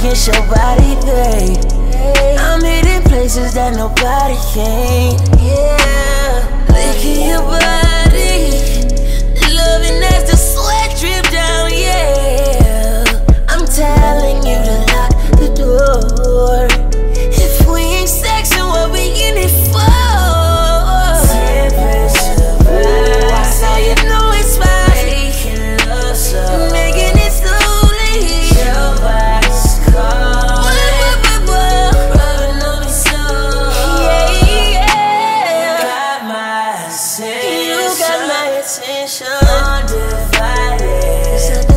against your body, babe. I'm hitting places that nobody can. Yeah, licking your body, loving as the sweat drip down. Yeah, I'm telling you to lock the door. If we ain't sexing, what we in it for? Temperature rise, so you know it's fine. Making love slow, making it slowly. Your body's calling, rubbing on me slow. Yeah, got my attention. You got my attention. Undivided.